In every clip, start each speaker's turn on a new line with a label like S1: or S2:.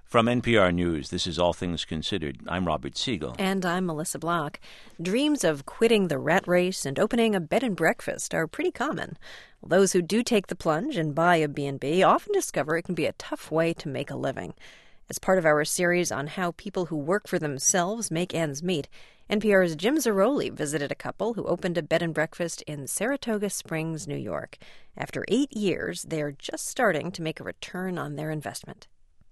S1: From NPR News, this is All Things Considered. I'm Robert Siegel.
S2: And I'm Melissa Block. Dreams of quitting the rat race and opening a bed and breakfast are pretty common. Those who do take the plunge and buy a B&B often discover it can be a tough way to make a living. As part of our series on how people who work for themselves make ends meet, NPR's Jim Zarroli visited a couple who opened a bed and breakfast in Saratoga Springs, New York. After 8 years, they're just starting to make a return on their investment.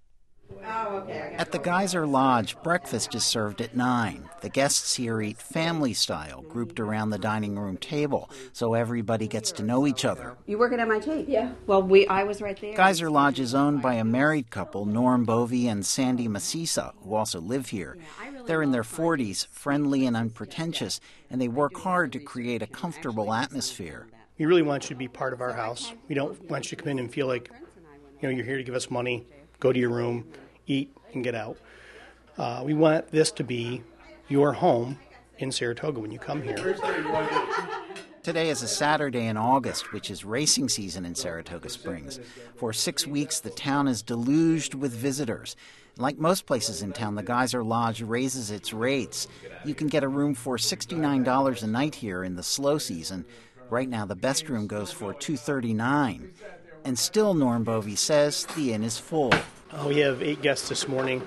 S3: At the Geyser Lodge, breakfast is served at 9. The guests here eat family-style, grouped around the dining room table, so everybody gets to know each other.
S4: You work at MIT?
S5: Yeah.
S4: Well, I was right there.
S3: Geyser Lodge is owned by a married couple, Norm Bovey and Sandy Masisa, who also live here. They're in their 40s, friendly and unpretentious, and they work hard to create a comfortable atmosphere.
S6: We really want you to be part of our house. We don't want you to come in and feel like, you're here to give us money, go to your room, eat, and get out. We want this to be your home in Saratoga when you come here.
S3: Today is a Saturday in August, which is racing season in Saratoga Springs. For 6 weeks, the town is deluged with visitors. Like most places in town, the Geyser Lodge raises its rates. You can get a room for $69 a night here in the slow season. Right now, the best room goes for $239. And still, Norm Bovey says, the inn is full.
S6: We have 8 guests this morning,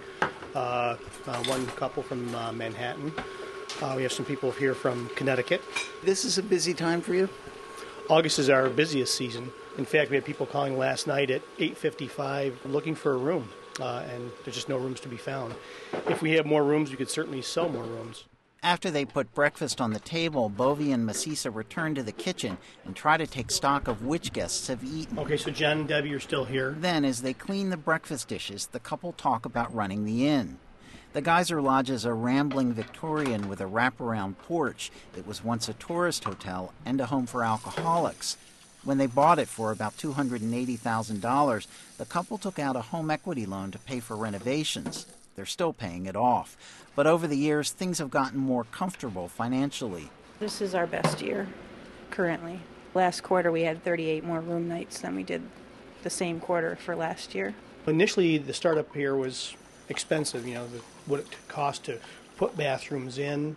S6: one couple from Manhattan. We have some people here from Connecticut.
S3: This is a busy time for you?
S6: August is our busiest season. In fact, we had people calling last night at 8:55 looking for a room, and there's just no rooms to be found. If we had more rooms, we could certainly sell more rooms.
S3: After they put breakfast on the table, Bovey and Masisa return to the kitchen and try to take stock of which guests have eaten.
S6: Okay, so Jen and Debbie are still here.
S3: Then, as they clean the breakfast dishes, the couple talk about running the inn. The Geyser Lodge is a rambling Victorian with a wraparound porch. It was once a tourist hotel and a home for alcoholics. When they bought it for about $280,000, the couple took out a home equity loan to pay for renovations. They're still paying it off. But over the years, things have gotten more comfortable financially.
S5: This is our best year, currently. Last quarter, we had 38 more room nights than we did the same quarter for last year.
S6: Initially, the startup here was expensive, what it cost to put bathrooms in,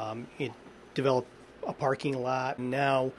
S6: develop a parking lot. And now,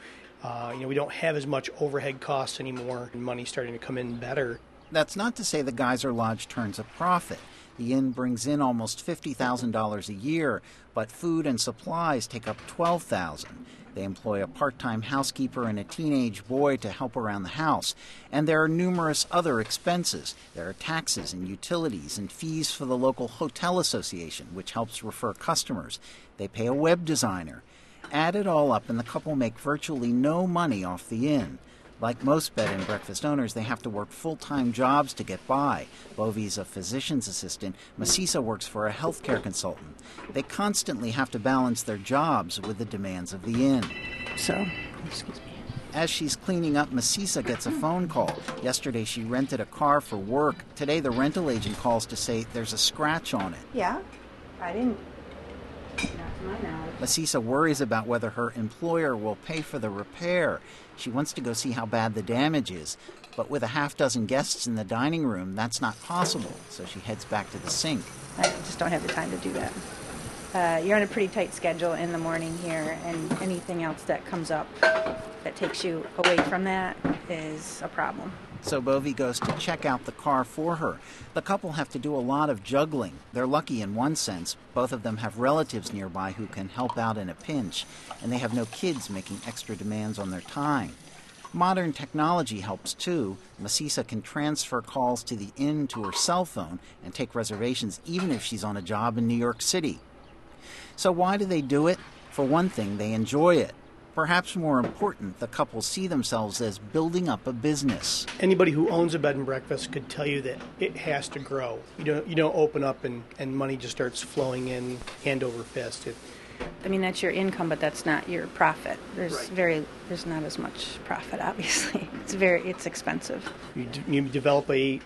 S6: we don't have as much overhead costs anymore, and money's starting to come in better.
S3: That's not to say the Geyser Lodge turns a profit. The inn brings in almost $50,000 a year, but food and supplies take up $12,000. They employ a part-time housekeeper and a teenage boy to help around the house. And there are numerous other expenses. There are taxes and utilities and fees for the local hotel association, which helps refer customers. They pay a web designer. Add it all up, and the couple make virtually no money off the inn. Like most bed and breakfast owners, they have to work full-time jobs to get by. Bovey's a physician's assistant. Masisa works for a healthcare consultant. They constantly have to balance their jobs with the demands of the inn.
S5: Excuse me.
S3: As she's cleaning up, Masisa gets a phone call. Yesterday, she rented a car for work. Today, the rental agent calls to say there's a scratch on it.
S5: Yeah, I didn't. Not to my knowledge.
S3: Masisa worries about whether her employer will pay for the repair. She wants to go see how bad the damage is, but with a half-dozen guests in the dining room, that's not possible, so she heads back to the sink.
S5: I just don't have the time to do that. You're on a pretty tight schedule in the morning here, and anything else that comes up that takes you away from that is a problem.
S3: So Bovey goes to check out the car for her. The couple have to do a lot of juggling. They're lucky in one sense. Both of them have relatives nearby who can help out in a pinch, and they have no kids making extra demands on their time. Modern technology helps too. Masisa can transfer calls to the inn to her cell phone and take reservations even if she's on a job in New York City. So why do they do it? For one thing, they enjoy it. Perhaps more important, the couple see themselves as building up a business.
S6: Anybody who owns a bed and breakfast could tell you that it has to grow. You don't open up and money just starts flowing in hand over fist.
S5: That's your income, but that's not your profit. There's not as much profit, obviously. It's expensive.
S6: You develop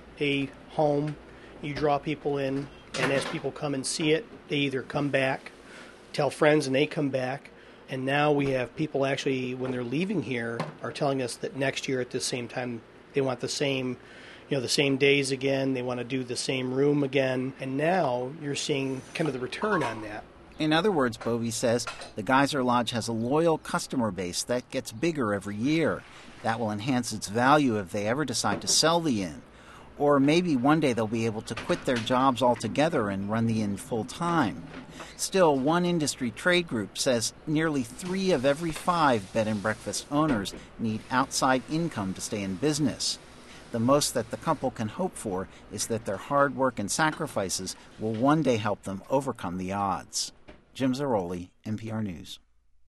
S6: a home, you draw people in, and as people come and see it, they either come back, tell friends, and they come back. And now we have people actually, when they're leaving here, are telling us that next year at the same time they want the same the same days again. They want to do the same room again. And now you're seeing kind of the return on that.
S3: In other words, Bovee says, the Geyser Lodge has a loyal customer base that gets bigger every year. That will enhance its value if they ever decide to sell the inn. Or maybe one day they'll be able to quit their jobs altogether and run the inn full time. Still, one industry trade group says nearly 3 of every 5 bed and breakfast owners need outside income to stay in business. The most that the couple can hope for is that their hard work and sacrifices will one day help them overcome the odds. Jim Zaroli, NPR News.